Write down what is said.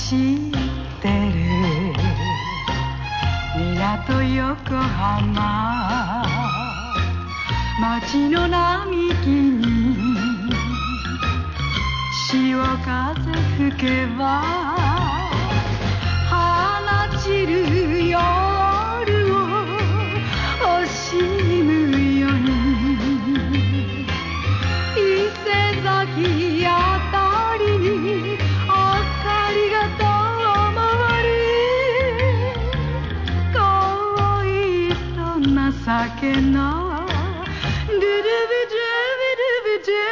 知ってる港横浜街の並木に潮風吹けば放ちる夜を惜しむように伊勢崎